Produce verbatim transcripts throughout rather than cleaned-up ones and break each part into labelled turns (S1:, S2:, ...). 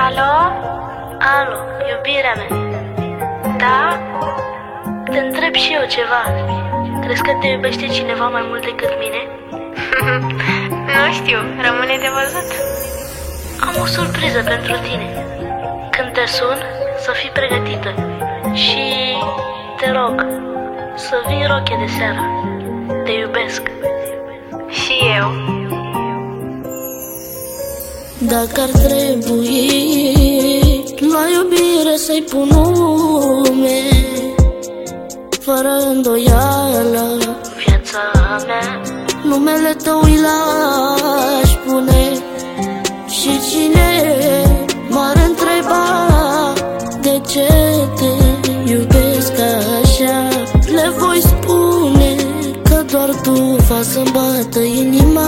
S1: Alo? Alo, iubirea mea. Da? Te întreb și eu ceva. Crezi că te iubește cineva mai mult decât mine?
S2: Nu știu, rămâne de văzut.
S1: Am o surpriză pentru tine. Când te sun, să fii pregătită. Și te rog să vii roche de seară. Te iubesc.
S2: Și eu.
S3: Dacă ar trebui la iubire să-i pun nume, fără îndoială,
S1: viața mea,
S3: numele tău îi l-aș pune. Și cine m-ar întreba de ce te iubesc așa, le voi spune că doar tu faci să-mi bată inima.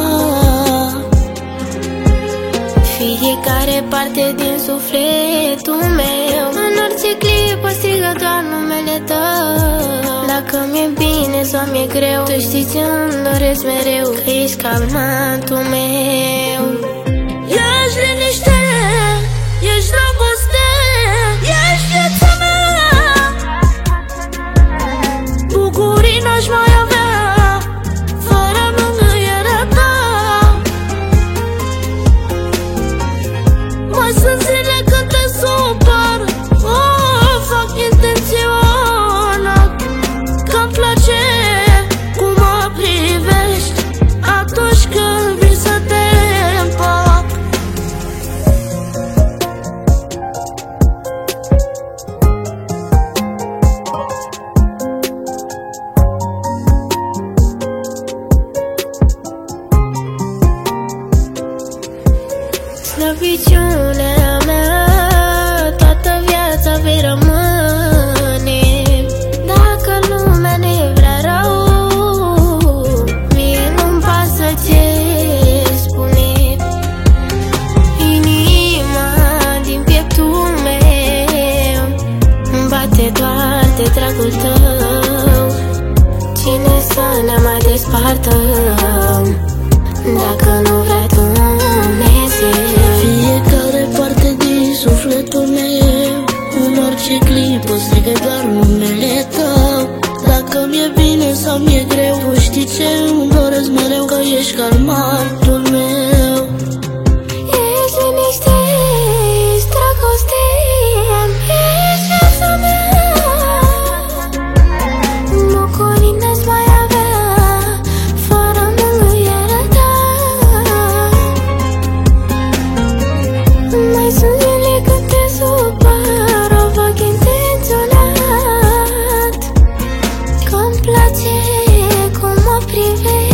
S2: Fiecare parte din sufletul meu, în orice clipă strigă doar numele tău. Dacă mi-e bine sau mi-e greu, tu știi ce-mi doresc mereu, că ești calmantul meu.
S3: Ești liniște, ești dragoste, ești viața mea. Bucurii n-aș mai avea fără mângâierea ta. Mai sunt zile când te supăr, o fac intenționat, că-mi place cum mă privești atunci când vii să te împac.
S2: Slăbiciunea mea, toată viața vei rămâne. Dacă lumea ne vrea rău, mie nu-mi pasă ce spune. Inima din pieptul meu îmi bate doar de dragul tău. Cine să ne mai despartă, dacă nu vrea Dumnezeu.
S3: Fiecare parte din sufletul meu, în orice clipă strigă doar numele tău. Dacă mi-e bine sau mi-e greu, tu știi ce îmi doresc mereu, că ești calmantul meu.
S2: Ești liniște, ești dragoste, ești viața mea. Bucurii n-aș mai avea fără mângâierea ta. Mai sunt zile când te supăr, o fac intenționat, că-mi place cum mă privești